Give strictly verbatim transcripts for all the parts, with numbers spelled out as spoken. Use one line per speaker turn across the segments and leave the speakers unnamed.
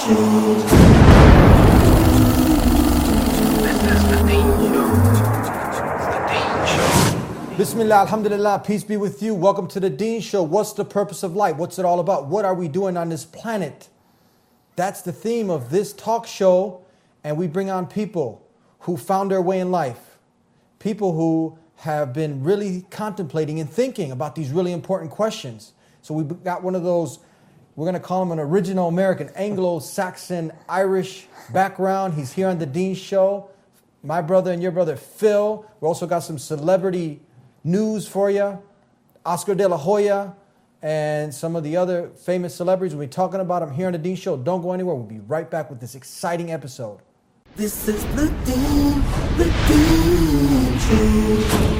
Bismillah, alhamdulillah, peace be with you. Welcome to the Deen Show. What's the purpose of life? What's it all about? What are we doing on this planet? That's the theme of this talk show. And we bring on people who found their way in life. People who have been really contemplating and thinking about these really important questions. So we got one of those, we're going to call him an original American, Anglo-Saxon, Irish background. He's here on the Deen Show. My brother and your brother, Phil. We also got some celebrity news for you. Oscar de la Hoya and some of the other famous celebrities. We'll be talking about them here on the Deen Show. Don't go anywhere. We'll be right back with this exciting episode.
This is the Deen, the Deen Show.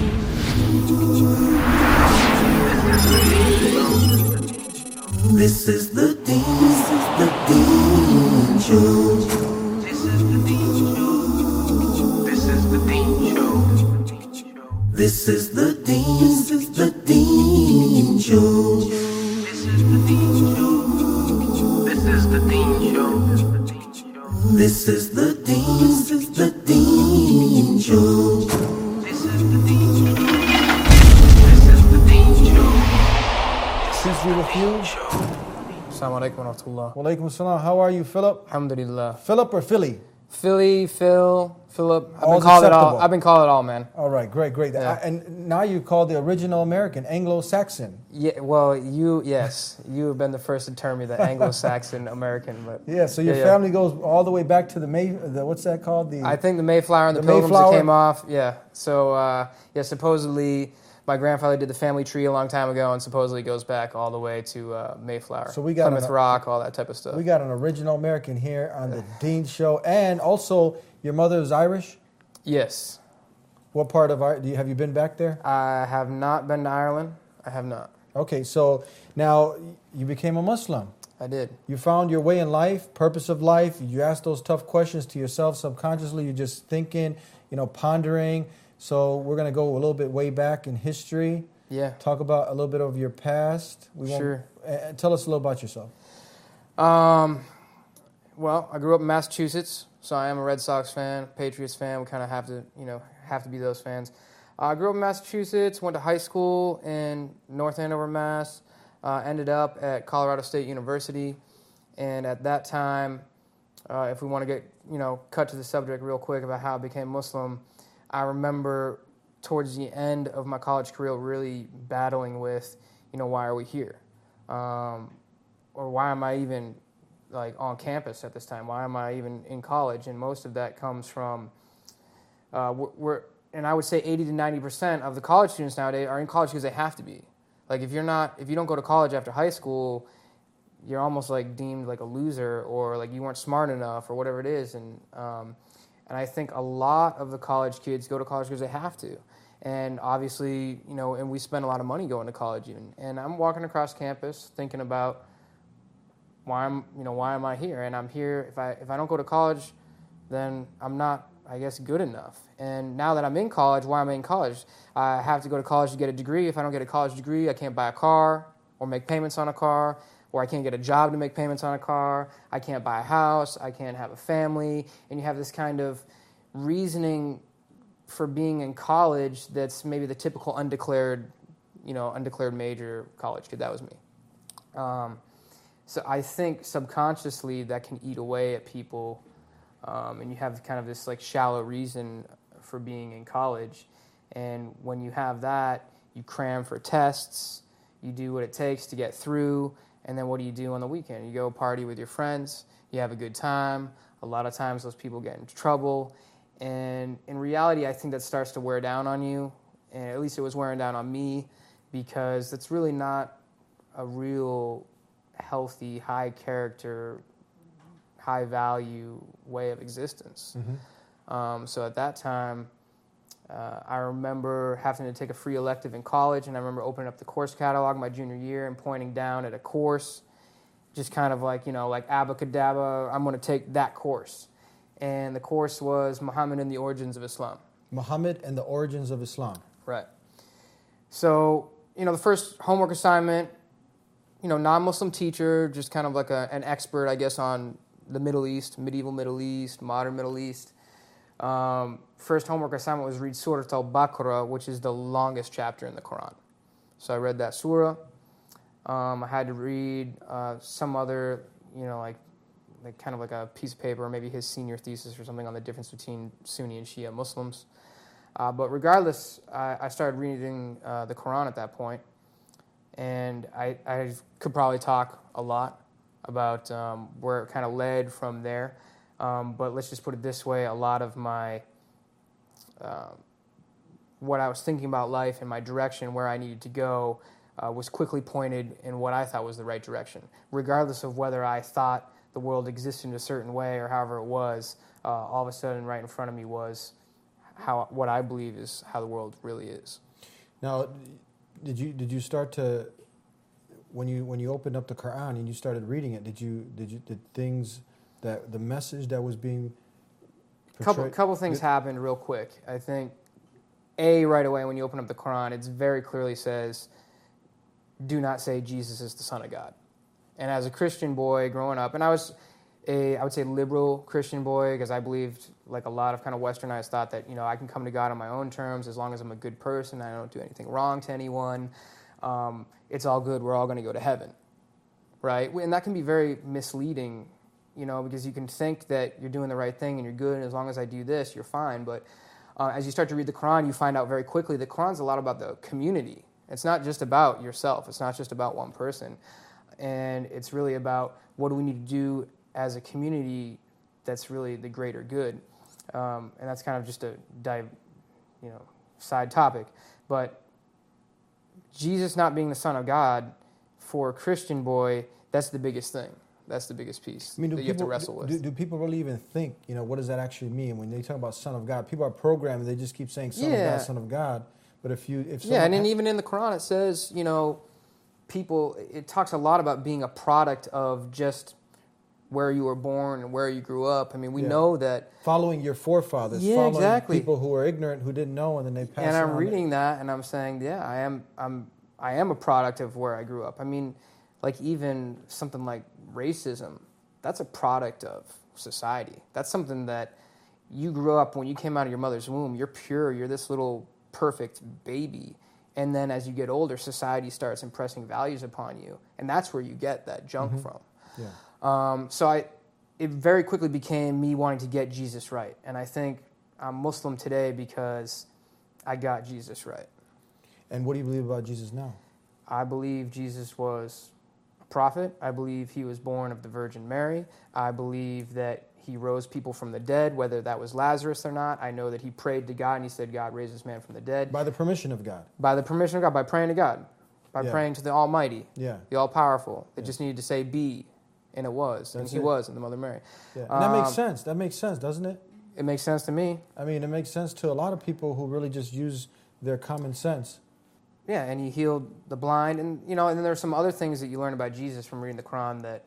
This is the Deen, this is the Deen Show. This is the Deen Show. This is the Deen Show. This is the Deen, this is the Deen Show. This is the Deen Show. This is the Deen Show. This is the Deen, this is the Deen Show. This is the Deen Show. This is the Deen Show.
Peace be with you.
Assalamu alaikum wa rahmatullah.
Wa alaikum assalam. How are you, Philip?
Alhamdulillah.
Philip or Philly?
Philly, Phil, Philip. I've
All's
been called it all.
acceptable.
I've been called it all, man.
All right, great, great.
Yeah.
I- and now you call the original American, Anglo-Saxon.
Yeah. Well, you, yes, you have been the first to term me the Anglo-Saxon American, but
Yeah, so your
yeah, yeah.
family goes all the way back to the May, the, what's that called? The
I think the Mayflower and the,
The
Pilgrims
Mayflower?
that came off. Yeah. So uh, yeah, supposedly my grandfather did the family tree a long time ago, and supposedly goes back all the way to uh, Mayflower.
So we got
Plymouth
an-
Rock, all that type of stuff.
We got an original American here on the Deen Show. And also, your mother is Irish?
Yes.
What part of Ireland? Have you been back there?
I have not been to Ireland. I have not.
Okay, so now you became a Muslim.
I did.
You found your way in life, purpose of life. You asked those tough questions to yourself subconsciously. You're just thinking, you know, pondering. So we're going to go a little bit way back in history.
Yeah.
Talk about a little bit of your past. We
Sure.
Won't, uh, tell us a little about yourself.
Um, well, I grew up in Massachusetts, so I am a Red Sox fan, Patriots fan. We kind of have to, you know, have to be those fans. Uh, I grew up in Massachusetts, went to high school in North Andover, Mass. Uh, ended up at Colorado State University, and at that time, uh, if we want to get, you know, cut to the subject real quick about how I became Muslim, I remember towards the end of my college career really battling with, you know, why are we here? Um, or why am I even like on campus at this time? Why am I even in college? And most of that comes from, uh, we're, we're, and I would say eighty to ninety percent of the college students nowadays are in college because they have to be. Like if you're not, if you don't go to college after high school, you're almost like deemed like a loser or like you weren't smart enough or whatever it is. And um, and I think a lot of the college kids go to college because they have to. And obviously, you know, and we spend a lot of money going to college even. And I'm walking across campus thinking about why I'm, you know, why am I here? And I'm here, if I if I don't go to college, then I'm not, I guess, good enough. And now that I'm in college, why am I in college? I have to go to college to get a degree. If I don't get a college degree, I can't buy a car or make payments on a car, or I can't get a job to make payments on a car. I can't buy a house. I can't have a family. And you have this kind of reasoning for being in college that's maybe the typical undeclared, you know, undeclared major college kid. That was me. Um, so I think subconsciously that can eat away at people, um, and you have kind of this like shallow reason for being in college. And when you have that, you cram for tests, you do what it takes to get through, and then what do you do on the weekend? You go party with your friends, you have a good time. A lot of times those people get into trouble. And in reality, I think that starts to wear down on you, and at least it was wearing down on me, because that's really not a real healthy, high character, high value way of existence. Mm-hmm. Um, so at that time, uh, I remember having to take a free elective in college, and I remember opening up the course catalog my junior year and pointing down at a course, just kind of like, you know, like abracadabra, I'm going to take that course. And the course was Muhammad and the Origins of Islam.
Muhammad and the Origins of Islam.
Right. So, you know, the first homework assignment, you know, non-Muslim teacher, just kind of like a, an expert, I guess, on the Middle East, medieval Middle East, modern Middle East. Um, first homework assignment was read Surah Al-Baqarah, which is the longest chapter in the Quran. So I read that surah. Um, I had to read uh, some other, you know, like, like kind of like a piece of paper, or maybe his senior thesis or something on the difference between Sunni and Shia Muslims. Uh, but regardless, I, I started reading uh, the Quran at that point, and I, I could probably talk a lot about um, where it kind of led from there. Um, but let's just put it this way, a lot of my, uh, what I was thinking about life and my direction, where I needed to go, uh, was quickly pointed in what I thought was the right direction. Regardless of whether I thought the world existed in a certain way or however it was, uh, all of a sudden right in front of me was how what I believe is how the world really is.
Now, did you did you start to, when you when you opened up the Quran and you started reading it, did you did you did things that the message that was being portrayed?
Couple couple things happened real quick. I think A, right away when you open up the Quran, it very clearly says, do not say Jesus is the Son of God. And as a Christian boy growing up, and I was a, I would say, liberal Christian boy, because I believed, like a lot of kind of westernized thought, that, you know, I can come to God on my own terms as long as I'm a good person, I don't do anything wrong to anyone. Um, it's all good, we're all going to go to heaven, right? And that can be very misleading, you know, because you can think that you're doing the right thing and you're good, and as long as I do this, you're fine. But uh, as you start to read the Quran, you find out very quickly the Quran's a lot about the community. It's not just about yourself. It's not just about one person. And it's really about what do we need to do as a community that's really the greater good. Um, and that's kind of just a dive, you know, side topic. But Jesus not being the Son of God, for a Christian boy, that's the biggest thing. That's the biggest piece
I mean, do
that
people,
you have to wrestle
do,
with.
Do, do people really even think, you know, what does that actually mean? When they talk about Son of God, people are programmed, they just keep saying Son
Yeah.
of God, Son of God. But if you... if
Yeah, and then
ha-
even in the Quran it says, you know, people, it talks a lot about being a product of just where you were born and where you grew up. I mean, we
Yeah.
know that...
Following your forefathers,
Yeah,
following
exactly.
people who were ignorant, who didn't know, and then they pass
And I'm
on
reading
it.
that, and I'm saying, yeah, I am. I'm. I am a product of where I grew up. I mean, like even something like racism, that's a product of society. That's something that you grew up when you came out of your mother's womb. You're pure. You're this little perfect baby, and then as you get older, society starts impressing values upon you, and that's where you get that junk
Mm-hmm.
from.
Yeah.
Um, so I, it very quickly became me wanting to get Jesus right, and I think I'm Muslim today because I got Jesus right.
And what do you believe about Jesus now?
I believe Jesus was a prophet. I believe he was born of the Virgin Mary. I believe that he rose people from the dead, whether that was Lazarus or not. I know that he prayed to God and he said, God raised this man from the dead.
By the permission of God.
By the permission of God, by praying to God, by
Yeah.
praying to the Almighty,
Yeah.
the All-Powerful. It
Yeah.
just needed to say be, and it was.
That's
and he
it.
was in the Mother Mary.
Yeah. And that makes
Um,
sense. That makes sense, doesn't it?
It makes sense to me.
I mean, it makes sense to a lot of people who really just use their common sense.
Yeah, and he healed the blind, and you know, and then there's some other things that you learn about Jesus from reading the Quran that,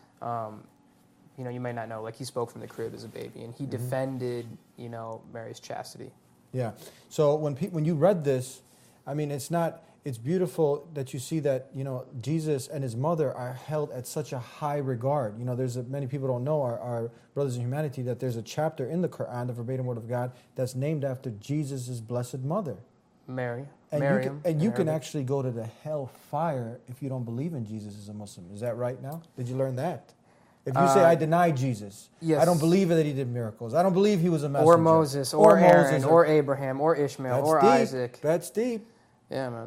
um, you know, you may not know. Like he spoke from the crib as a baby, and he
Mm-hmm.
defended, you know, Mary's chastity.
Yeah. So when pe- when you read this, I mean, it's not. It's beautiful that you see that, you know, Jesus and his mother are held at such a high regard. You know, there's a, many people don't know, our, our brothers in humanity, that there's a chapter in the Quran, the verbatim word of God, that's named after Jesus' blessed mother.
Mary,
And
Miriam,
you can, and you
in
can
Arabic.
actually go to the hell fire if you don't believe in Jesus as a Muslim. Is that right now? Did you learn that? If you say,
Uh,
I deny Jesus,
yes.
I don't believe that he did miracles, I don't believe he was a messenger.
or Moses, or, Aaron,
Moses,
or Abraham, or Ishmael,
that's
or
deep.
Isaac.
That's deep.
Yeah, man.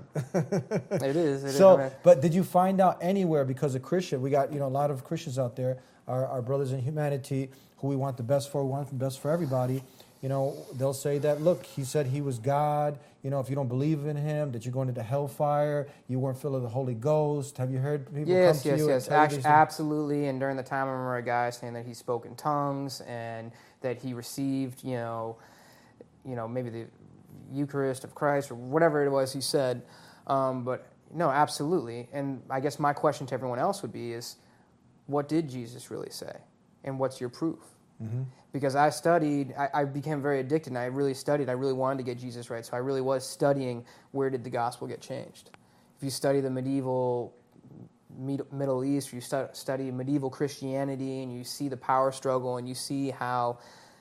it is. It
So,
is. man.
but did you find out anywhere, because of Christian, we got, you know, a lot of Christians out there, our, our brothers in humanity, who we want the best for, we want the best for everybody. You know, they'll say that, look, he said he was God. You know, if you don't believe in him, that you're going into hellfire, you weren't filled with the Holy Ghost. Have you heard people
Yes,
come to
yes,
you? and
yes.
tell you
Actu-
these things?
absolutely. And during the time, I remember a guy saying that he spoke in tongues and that he received, you know, you know, maybe the Eucharist of Christ or whatever it was he said. Um, but no, absolutely. And I guess my question to everyone else would be is, what did Jesus really say? And what's your proof?
Mm-hmm.
Because I studied, I, I became very addicted, and I really studied. I really wanted to get Jesus right, so I really was studying where did the gospel get changed. If you study the medieval Med- Middle East, you stu- study medieval Christianity, and you see the power struggle, and you see how,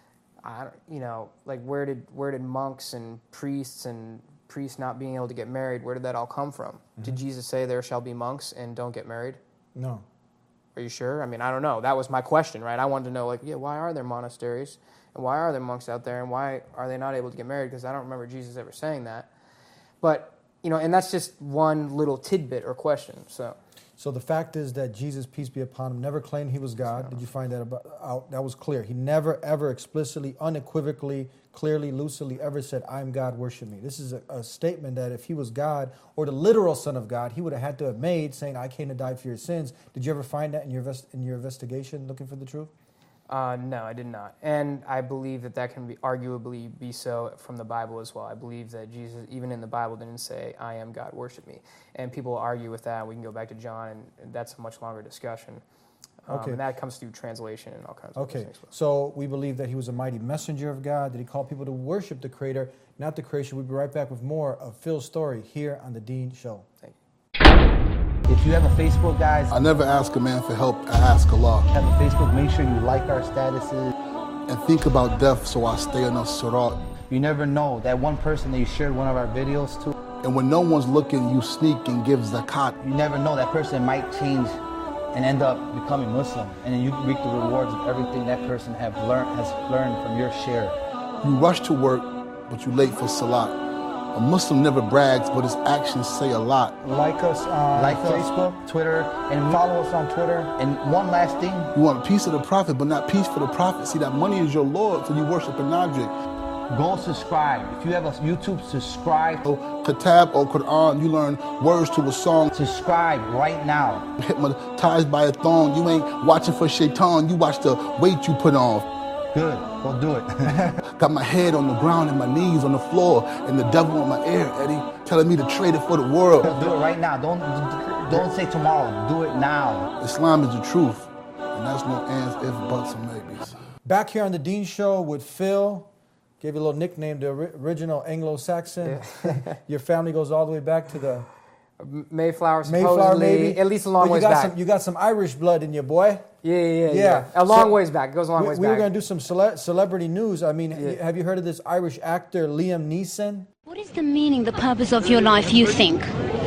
I, you know, like where did where did monks and priests and priests not being able to get married, where did that all come from? Mm-hmm. Did Jesus say there shall be monks and don't get married?
No.
Are you sure? I mean, I don't know. That was my question, right? I wanted to know, like, yeah, why are there monasteries, and why are there monks out there, and why are they not able to get married? Because I don't remember Jesus ever saying that. But, you know, and that's just one little tidbit or question, so...
So the fact is that Jesus, peace be upon him, never claimed he was God. Did you find that about, out? That was clear. He never, ever explicitly, unequivocally, clearly, lucidly ever said, I'm God, worship me. This is a, a statement that if he was God or the literal Son of God, he would have had to have made, saying, I came to die for your sins. Did you ever find that in your in your investigation, looking for the truth?
Uh, no, I did not. And I believe that that can be arguably be so from the Bible as well. I believe that Jesus, even in the Bible, didn't say, I am God, worship me. And people argue with that. We can go back to John, and that's a much longer discussion. Um,
Okay.
And that comes through translation and all kinds of
Okay,
things.
so we believe that he was a mighty messenger of God, that he called people to worship the Creator, not the creation. We'll be right back with more of Phil's story here on The Dean Show.
Thank you.
If you have a Facebook, guys,
I never ask a man for help, I ask Allah.
have a Facebook, make sure you like our statuses.
And think about death so I stay on the sirat.
You never know, that one person that you shared one of our videos to,
And when no one's looking, you sneak and give zakat.
you never know, that person might change and end up becoming Muslim. And then you reap the rewards of everything that person have learned, has learned from your share.
You rush to work, but you late for salat. A Muslim never brags, but his actions say a lot.
Like us on
Like us,
Facebook,
Twitter, and
follow us on Twitter.
And one last thing,
You want a piece of the Prophet, but not peace for the Prophet. See, that money is your Lord, so you worship an object.
go subscribe. If you have a YouTube, subscribe.
So, Kitab or Quran, you learn words to a song.
Subscribe right now.
Hypnotized by a thong, you ain't watching for shaitan, you watch the weight you put on.
Good, go do it.
Got my head on the ground and my knees on the floor, and the devil in my ear, Eddie, telling me to trade it for the world.
Do it right now. Don't don't say tomorrow. Do it now.
Islam is the truth, and that's no ands, ifs, buts, and maybes.
Back here on The Dean Show with Phil. Gave you a little nickname, the ori- original Anglo-Saxon. Your family goes all the way back to the
Mayflower, supposedly,
Mayflower, maybe.
at least a long
But you
ways
got
back.
Some, you got some Irish blood in you, boy.
Yeah, yeah, yeah,
Yeah.
yeah. A long
So,
ways back. It goes a long
we,
ways
we
back.
were going to do some cele- celebrity news. I mean,
Yeah.
have you heard of this Irish actor, Liam Neeson?
What is the meaning, the purpose of your life, you think?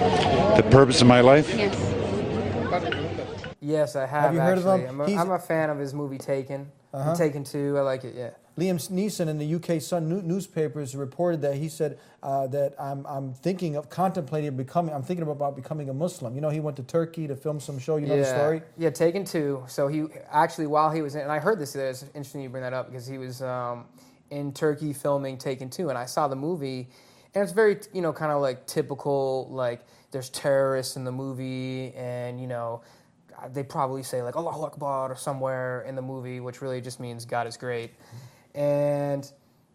The purpose of my life?
Yes.
Yes, I have.
Have you heard of
actually.
him?
I'm a,
He's-
I'm a fan of his movie Taken.
Uh-huh.
And Taken two. I like it. Yeah.
Liam Neeson in the U K Sun new- newspapers reported that he said uh, that I'm I'm thinking of contemplating becoming I'm thinking about becoming a Muslim. You know, he went to Turkey to film some show. You know
yeah.
the story?
Yeah, Taken two. So he actually, while he was in, and I heard this, it's interesting you bring that up because he was um, in Turkey filming Taken two, and I saw the movie, and it's very, you know, kind of like typical, like there's terrorists in the movie, and you know, they probably say like Allahu Akbar or somewhere in the movie, which really just means God is great. And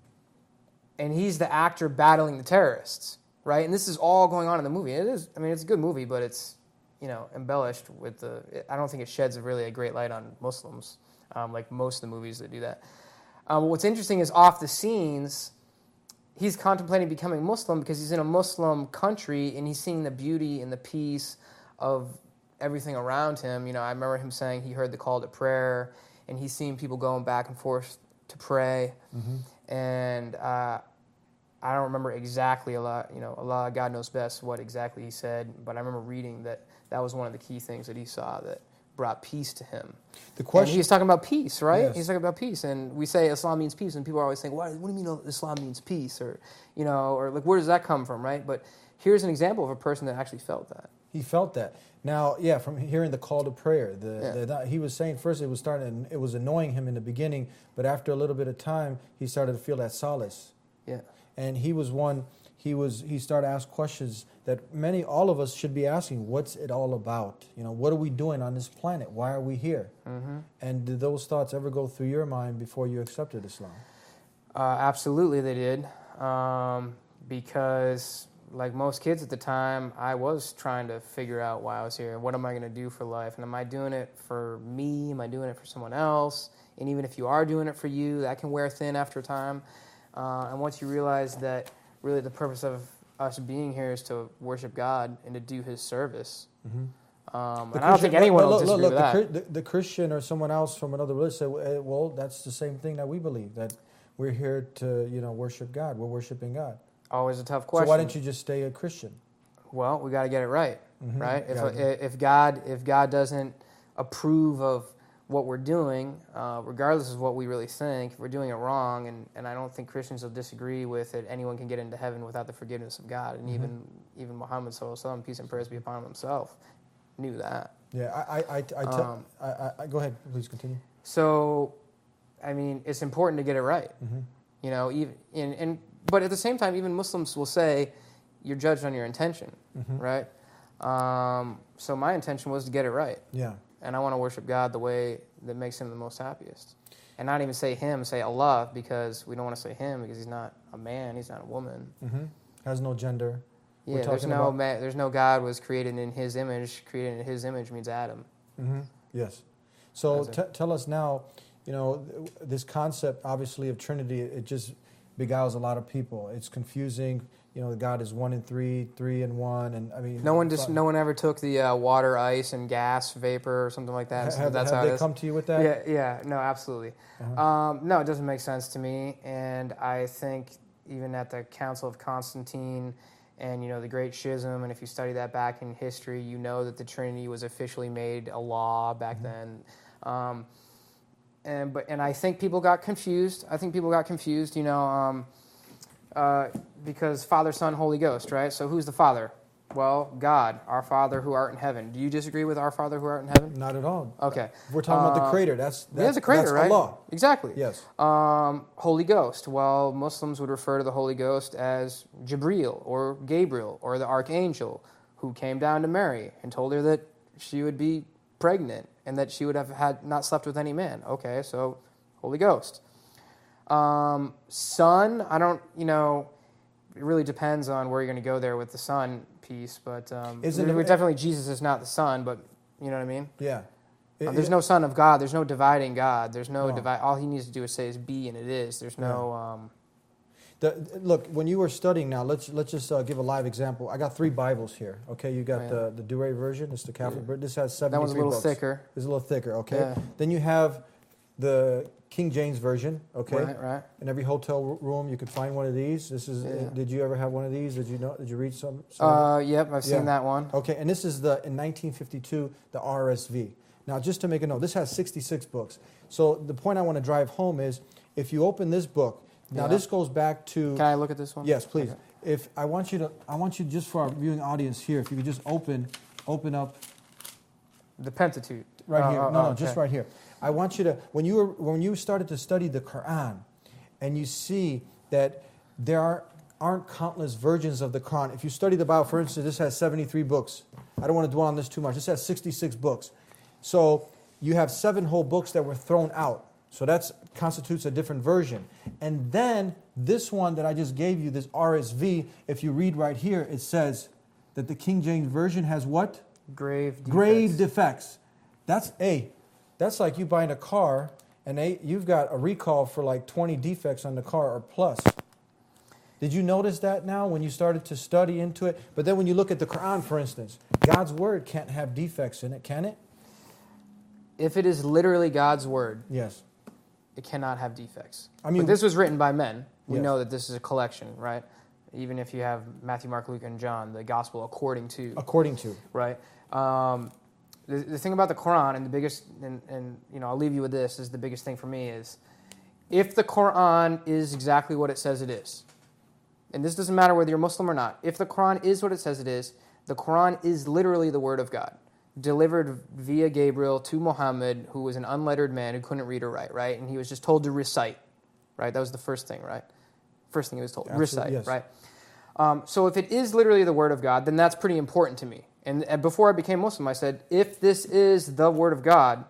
and he's the actor battling the terrorists, right? And this is all going on in the movie. It is, I mean, it's a good movie, but it's, you know, embellished with the, I don't think it sheds a really a great light on Muslims, um, like most of the movies that do that. Um, what's interesting is off the scenes, he's contemplating becoming Muslim because he's in a Muslim country and he's seeing the beauty and the peace of everything around him. You know, I remember him saying he heard the call to prayer, and he's seeing people going back and forth to pray. Mm-hmm. And uh, I don't remember exactly a lot. You know, Allah, God knows best what exactly he said, but I remember reading that that was one of the key things that he saw that brought peace to him.
The question
And he's talking about peace, right?
Yes.
He's talking about peace, and we say Islam means peace, and people are always saying, "What? What do you mean Islam means peace?" Or, you know, or like, where does that come from, right? But here's an example of a person that actually felt that.
He felt that. Now, yeah, from hearing the call to prayer, the,
Yeah.
the he was saying first it was starting, it was annoying him in the beginning, but after a little bit of time, he started to feel that solace.
Yeah.
And he was one. He was. He started to ask questions that many, all of us, should be asking. What's it all about? You know, what are we doing on this planet? Why are we here? Mm-hmm. And did those thoughts ever go through your mind before you accepted Islam?
Uh, absolutely, they did. Um, because, like most kids at the time, I was trying to figure out why I was here. What am I going to do for life? And am I doing it for me? Am I doing it for someone else? And even if you are doing it for you, that can wear thin after a time. Uh, and once you realize that really the purpose of us being here is to worship God and to do His service, mm-hmm. Um,
The
and I don't think
Christian-
anyone
look,
will
look,
disagree
look,
with
the,
that.
Chri- the, the Christian or someone else from another religion say, "Eh, well, that's the same thing that we believe, that we're here to, you know, worship God. We're worshiping God.
Always a tough question.
So why didn't you just stay a Christian?
Well, we got to get it right,
Mhm.
right? If
Gotta-
if God if God doesn't approve of what we're doing, uh, regardless of what we really think, if we're doing it wrong, and, and I don't think Christians will disagree with it. Anyone can get into heaven without the forgiveness of God, and
Mhm.
even even Muhammad sallallahu alaihi wasallam, peace and prayers be upon him himself, knew that.
Yeah, I, I, I, I, tell,
Um,
I, I, I go ahead, please continue.
So, I mean, it's important to get it right.
Mhm.
You know, even and, and but at the same time, even Muslims will say you're judged on your intention,
Mhm.
right? Um, so my intention was to get it right.
Yeah.
And I want to worship God the way that makes him the most happiest. And not even say him, say Allah, because we don't want to say him because he's not a man, he's not a woman.
hmm Has no gender. We're
Yeah, there's
talking
no
about-
ma- there's no God was created in his image. Created in his image means Adam.
hmm Yes. So
That's
t- tell us now, you know, th- this concept, obviously, of Trinity, it just beguiles a lot of people. It's confusing. You know, God is one and three, three and one, and I mean,
No one just no one ever took the uh, water, ice, and gas, vapor, or something like that. and
Ha-
said
have,
that's
have
how it
they
is.
come to you with that?
Yeah, yeah, no, absolutely.
Uh-huh.
Um, no, it doesn't make sense to me, and I think even at the Council of Constantine, and you know the Great Schism, and if you study that back in history, you know that the Trinity was officially made a law back
Mm-hmm.
then. Um, and but and I think people got confused. I think people got confused. You know. Um, uh, because Father, Son, Holy Ghost, right? So who's the Father? Well, God, our Father who art in heaven. Do you disagree with our Father who art in heaven?
Not at all.
Okay.
We're talking about the
Uh,
Creator. That's, that's
yeah, the Creator,
that's
right?
Allah.
Exactly.
Yes.
Um, Holy Ghost. Well, Muslims would refer to the Holy Ghost as Jibreel or Gabriel or the Archangel who came down to Mary and told her that she would be pregnant and that she would have had not slept with any man. Okay, so Holy Ghost. Um, son, I don't, you know, it really depends on where you're going to go there with the son piece, but um,
Isn't
there-
it-
definitely Jesus is not the son, but you know what I mean?
Yeah. It-
Uh, there's
it-
no son of God. There's no dividing God. There's no
No.
divide. All he needs to do is say is be, and it is. There's no. Um,
The, look, when you were studying now, let's let's just uh, give a live example. I got three Bibles here. Okay, you got
Oh, yeah.
the the Douay version. It's the Catholic version. This has seventy-three
that one's a little
books.
thicker.
It's a little thicker. Okay.
Yeah.
Then you have the King James version. Okay.
Right, right.
In every hotel r- room, you could find one of these. This is.
Yeah.
Did you ever have one of these? Did you know? Did you read some? some of
Uh, yep, I've seen
Yeah.
that one.
Okay, and this is the in nineteen fifty-two the R S V. Now, just to make a note, this has sixty-six books. So the point I want to drive home is, if you open this book, now
Yeah.
this goes back to.
Can I look at this one?
Yes, please.
Okay.
If I want you to, I want you just for our viewing audience here, if you could just open, open up
The Pentateuch.
right
Uh,
here.
uh,
No, no,
okay.
just right here. I want you to, when you were, when you started to study the Quran, and you see that there are, aren't countless versions of the Quran. If you study the Bible, for instance, this has seventy-three books. I don't want to dwell on this too much. This has sixty-six books. So you have seven whole books that were thrown out. So that constitutes a different version. And then this one that I just gave you, this R S V, if you read right here, it says that the King James Version has what?
Grave defects.
Grave defects. That's a. That's like you buying a car and they, you've got a recall for like twenty defects on the car or plus. Did you notice that now when you started to study into it? But then when you look at the Quran, for instance, God's word can't have defects in it, can it?
If it is literally God's word,
Yes.
it cannot have defects.
I mean-
but this was written by men. We
Yes.
know that this is a collection, right? Even if you have Matthew, Mark, Luke, and John, the gospel according to,
According to.
right? Um, the, the thing about the Quran, and the biggest, and, and you know, I'll leave you with this, is the biggest thing for me is, if the Quran is exactly what it says it is, and this doesn't matter whether you're Muslim or not, if the Quran is what it says it is, the Quran is literally the word of God, delivered via Gabriel to Muhammad, who was an unlettered man who couldn't read or write, right? And he was just told to recite, right? That was the first thing, right? First thing he was told,
Absolutely,
recite,
yes.
right? Um, so if it is literally the word of God, then that's pretty important to me. And, and before I became Muslim, I said, if this is the word of God,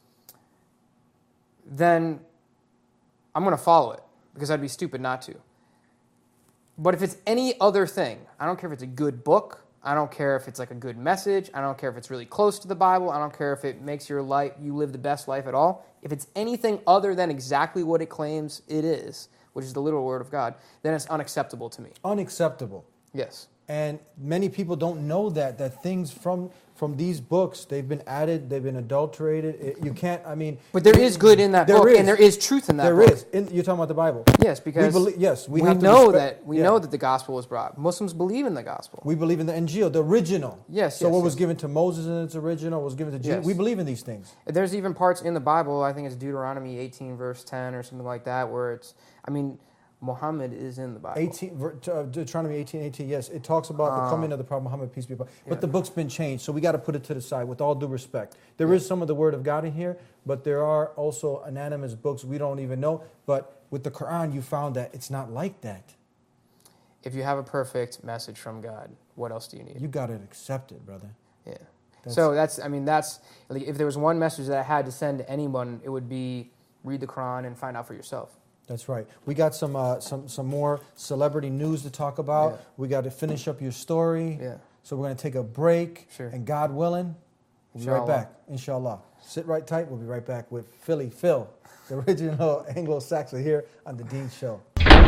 then I'm going to follow it, because I'd be stupid not to. But if it's any other thing, I don't care if it's a good book, I don't care if it's like a good message, I don't care if it's really close to the Bible, I don't care if it makes your life, you live the best life at all. If it's anything other than exactly what it claims it is, which is the literal word of God, then it's unacceptable to me.
Unacceptable.
Yes.
And many people don't know that, that things from from these books, they've been added, they've been adulterated. It, you can't, I mean...
But there is good in that
there
book,
is.
and there is truth in that
there
book.
There is. In, you're talking about the Bible.
Yes, because
we belie- yes, we,
we
have to
know
respect,
that we
yeah.
know that the gospel was brought. Muslims believe in the gospel.
We believe in the Injil, the original.
Yes,
So
yes,
what was
yes.
given to Moses in its original was given to Jesus.
Yes.
We believe in these things.
There's even parts in the Bible, I think it's Deuteronomy eighteen, verse ten, or something like that, where it's, I mean, Muhammad is in the Bible.
eighteen, uh, Deuteronomy eighteen, eighteen, yes. It talks about
Uh,
the coming of the Prophet Muhammad, peace be upon him. But
yeah.
the book's been changed, so we got to put it to the side with all due respect. There is some of the Word of God in here, but there are also anonymous books we don't even know. But with the Quran, you found that it's not like that.
If you have a perfect message from God, what else do you need?
You got to accept it, brother.
Yeah.
That's-
so that's, I mean, that's, like, if there was one message that I had to send to anyone, it would be read the Quran and find out for yourself.
That's right. We got some uh, some some more celebrity news to talk about.
Yeah.
We got to finish up your story.
Yeah.
So we're going to take a break.
Sure.
And God willing, we'll be right
Inshallah.
back. Inshallah. Sit right tight. We'll be right back with Philly Phil, the original Anglo-Saxon here on The Dean Show.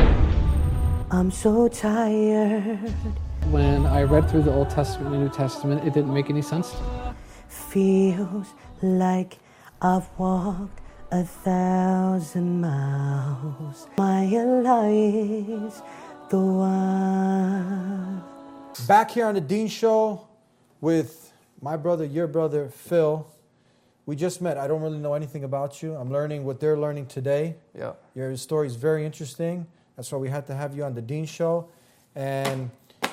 I'm so tired.
When I read through the Old Testament and New Testament, it didn't make any sense to me.
Feels like I've walked a thousand miles. My Allah is the one.
Back here on The Dean Show with my brother, your brother, Phil. We just met. I don't really know anything about you. I'm learning what they're learning today.
Yeah.
Your story is very interesting. That's why we had to have you on The Dean Show. And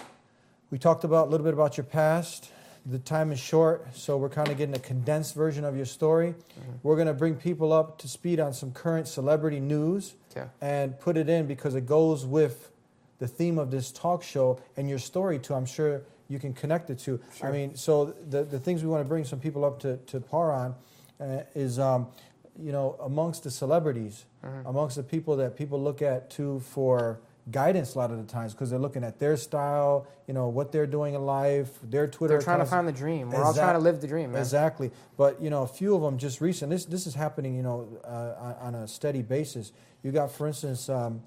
we talked about a little bit about your past. The time is short, so we're kind of getting a condensed version of your story. Mm-hmm. We're going to bring people up to speed on some current celebrity news
Okay.
and put it in because it goes with the theme of this talk show and your story too. I'm sure you can connect it to.
Sure.
I mean, so the, the things we want to bring some people up to, to par on uh, is, um, you know, amongst the celebrities, mm-hmm. amongst the people that people look at too for guidance a lot of the times because they're looking at their style, you know, what they're doing in life, their Twitter
They're trying to
accounts.
find the dream. We're all trying to live the dream, man.
Exactly. But, you know, a few of them just recent, this this is happening, you know, uh, on, on a steady basis. You got, for instance, um,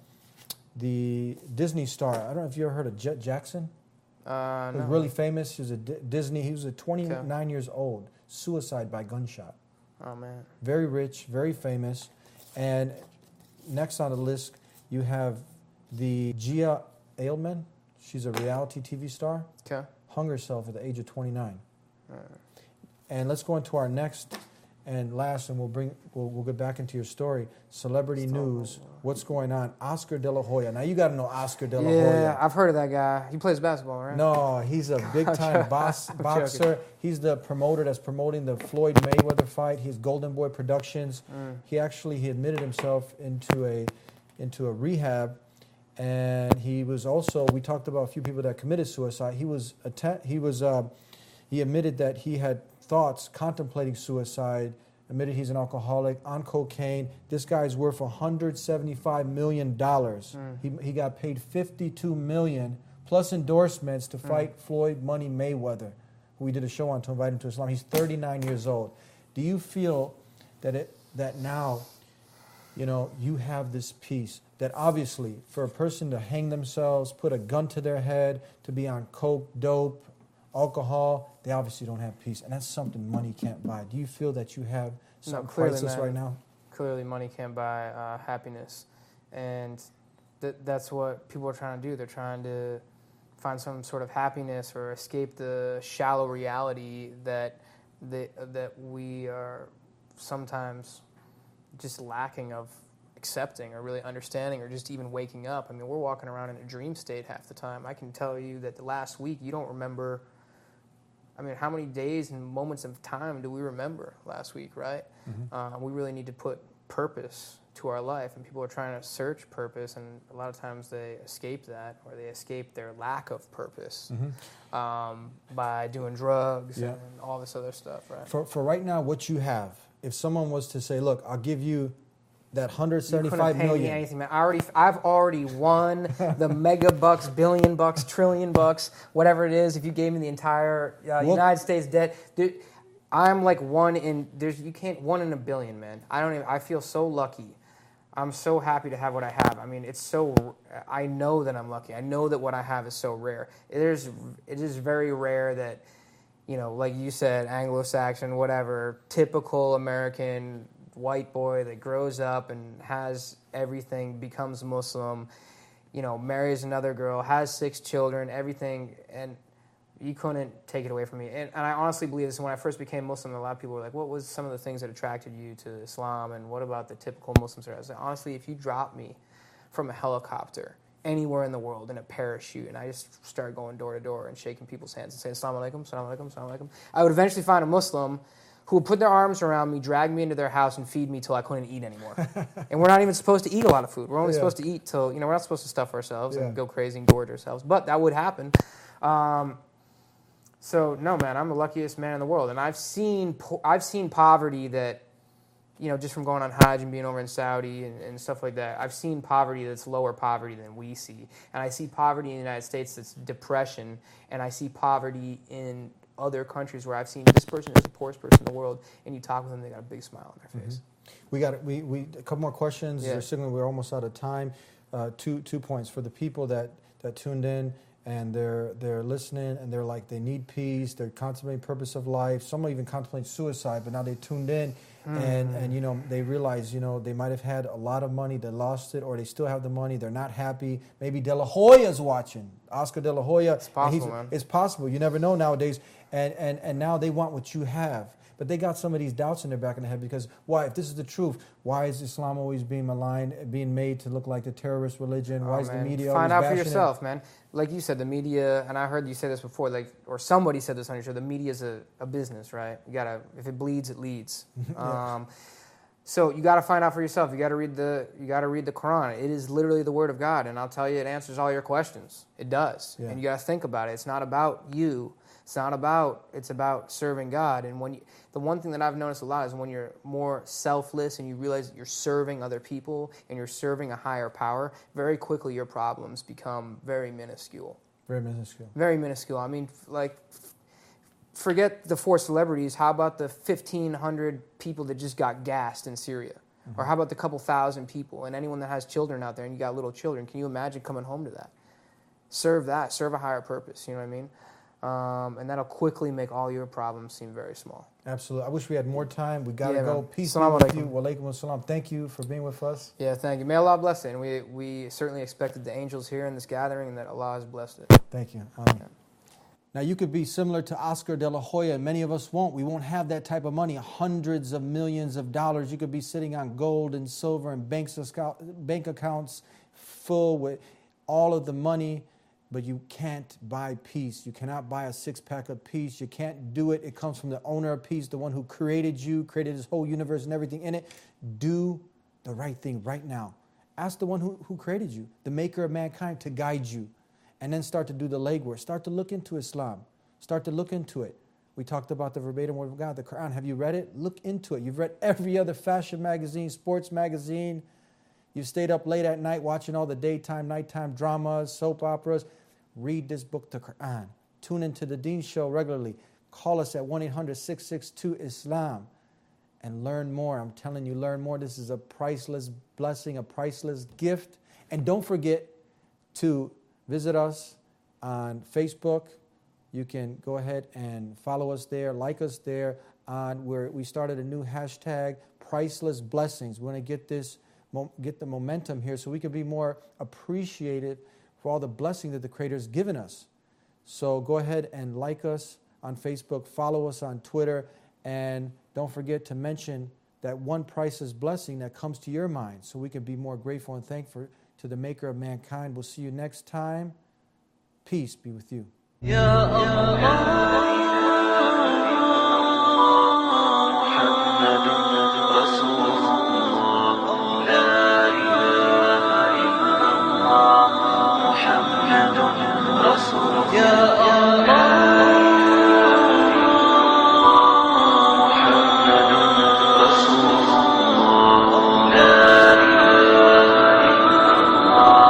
the Disney star. I don't know if you ever heard of Jet Jackson.
Uh,
He
no.
was really famous. He was a D- Disney. He was a twenty-nine
Okay.
years old. Suicide by gunshot.
Oh, man.
Very rich, very famous. And next on the list, you have the Gia Ailman. She's a reality T V star.
Okay.
Hung herself at the age of twenty-nine.
All right.
And let's go into our next and last, and we'll bring we'll, we'll get back into your story. Celebrity news. What's going on? Oscar De La Hoya. Now you got to know Oscar De La
Yeah,
Hoya.
I've heard of that guy. He plays basketball, right?
No, he's a big time boss, boxer. He's the promoter that's promoting the Floyd Mayweather fight. He's Golden Boy Productions. Mm. He actually he admitted himself into a into a rehab. And he was also, we talked about a few people that committed suicide. He was, atta- he was, uh, he admitted that he had thoughts contemplating suicide, admitted he's an alcoholic, on cocaine. This guy's worth one hundred seventy-five million dollars. Mm. He, he got paid fifty-two million dollars plus endorsements to fight mm. Floyd Money Mayweather, who we did a show on to invite him to Islam. He's thirty-nine years old. Do you feel that it that now, you know, you have this piece that obviously for a person to hang themselves, put a gun to their head, to be on coke, dope, alcohol, they obviously don't have peace. And that's something money can't buy. Do you feel that you have something
no, clearly,
priceless
man,
right now?
Clearly money can't buy uh, happiness. And th- that's what people are trying to do. They're trying to find some sort of happiness or escape the shallow reality that they, that we are sometimes just lacking of accepting or really understanding or just even waking up. I mean, we're walking around in a dream state half the time. I can tell you that the last week you don't remember. I mean, how many days and moments of time do we remember last week, right? Mm-hmm. Uh, we really need to put purpose to our life, and people are trying to search purpose, and a lot of times they escape that, or they escape their lack of purpose mm-hmm. um, by doing drugs yeah. and all this other stuff, right?
For, for right now, what you have, if someone was to say, look, I'll give you that one hundred seventy-five
you couldn't pay
million.
Me anything, man. I already, I've already won the mega bucks, billion bucks, trillion bucks, whatever it is. If you gave me the entire uh, United States debt, dude, I'm like one in. There's you can't one in a billion, man. I don't even. I feel so lucky. I'm so happy to have what I have. I mean, it's so, I know that I'm lucky. I know that what I have is so rare. It is, it is very rare that, you know, like you said, Anglo-Saxon, whatever, typical American white boy that grows up and has everything, becomes Muslim, you know, marries another girl, has six children, everything, and you couldn't take it away from me. And, and I honestly believe this. When I first became Muslim, a lot of people were like, what was some of the things that attracted you to Islam, and what about the typical Muslims? I was like, honestly, if you drop me from a helicopter anywhere in the world in a parachute, and I just started going door to door and shaking people's hands and saying, Assalamu alaikum, Assalamu alaikum, Assalamu alaikum, I would eventually find a Muslim who would put their arms around me, drag me into their house, and feed me till I couldn't eat anymore. And we're not even supposed to eat a lot of food. We're only yeah. supposed to eat till, you know, we're not supposed to stuff ourselves yeah. and go crazy and gorge ourselves. But that would happen. Um, So no, man, I'm the luckiest man in the world, and I've seen po- I've seen poverty that, you know, just from going on Hajj and being over in Saudi and, and stuff like that. I've seen poverty that's lower poverty than we see, and I see poverty in the United States that's depression, and I see poverty in other countries where I've seen this person is the poorest person in the world, and you talk with them, they got a big smile on their face.
Mm-hmm. We got we we a couple more questions.
Yeah.
They're signaling we're almost out of time. Uh, two two points for the people that that tuned in. And they're they're listening, and they're like, they need peace. They're contemplating purpose of life. Some are even contemplating suicide, but now they tuned in, mm. and and you know they realize you know they might have had a lot of money, they lost it, or they still have the money. They're not happy. Maybe De La Hoya's watching. Oscar De La Hoya.
It's possible, man.
It's possible. You never know nowadays. And and and now they want what you have. But they got some of these doubts in their back of their head because why? If this is the truth, why is Islam always being maligned, being made to look like the terrorist religion? Why
oh,
is
man.
the media
Find
always
out for
bashing
yourself,
it?
man. Like you said, the media, and I heard you say this before, like, or somebody said this on your show. The media is a, a business, right? You gotta, if it bleeds, it leads.
yeah.
um, so you got to find out for yourself. You got to read the, you got to read the Quran. It is literally the Word of God, and I'll tell you, it answers all your questions. It does,
yeah.
and you got to think about it. It's not about you. It's not about, it's about serving God. And when you, the one thing that I've noticed a lot is when you're more selfless and you realize that you're serving other people and you're serving a higher power, very quickly your problems become very minuscule.
Very minuscule.
Very minuscule. I mean, like, forget the four celebrities. How about the fifteen hundred people that just got gassed in Syria? Mm-hmm. Or how about the couple thousand people? And anyone that has children out there and you got little children, can you imagine coming home to that? Serve that. Serve a higher purpose. You know what I mean? Um, and that'll quickly make all your problems seem very small.
Absolutely. I wish we had more time. We got to
yeah,
go.
Man.
Peace
Salam
be with
alaikum.
you. Wa alaikum assalam. Thank you for being with us.
Yeah, thank you. May Allah bless it. And we, we certainly expected the angels here in this gathering and that Allah has blessed it.
Thank you. Um, yeah. Now, you could be similar to Oscar De La Hoya, and many of us won't. We won't have that type of money, hundreds of millions of dollars. You could be sitting on gold and silver and banks bank accounts full with all of the money, but you can't buy peace. You cannot buy a six-pack of peace. You can't do it. It comes from the owner of peace, the one who created you, created this whole universe and everything in it. Do the right thing right now. Ask the one who, who created you, the maker of mankind, to guide you. And then start to do the legwork. Start to look into Islam. Start to look into it. We talked about the verbatim word of God, the Quran. Have you read it? Look into it. You've read every other fashion magazine, sports magazine. You've stayed up late at night watching all the daytime, nighttime dramas, soap operas. Read this book, the Quran. Tune into the Deen Show regularly. Call us at one eight hundred six six two Islam and learn more. I'm telling you, learn more. This is a priceless blessing, a priceless gift. And don't forget to visit us on Facebook. You can go ahead and follow us there, like us there. On where we started a new hashtag, Priceless Blessings. We want to get this, get the momentum here, so we can be more appreciative for all the blessing that the Creator has given us. So go ahead and like us on Facebook, follow us on Twitter, and don't forget to mention that one priceless blessing that comes to your mind, so we can be more grateful and thankful to the Maker of mankind. We'll see you next time. Peace be with you. Ya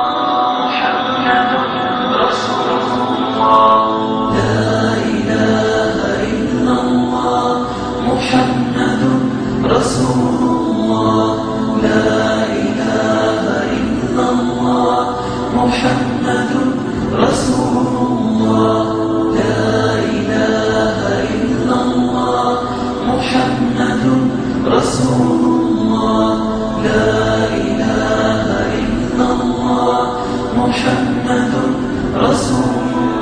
Allah.
لا إله إلا الله محمد رسول الله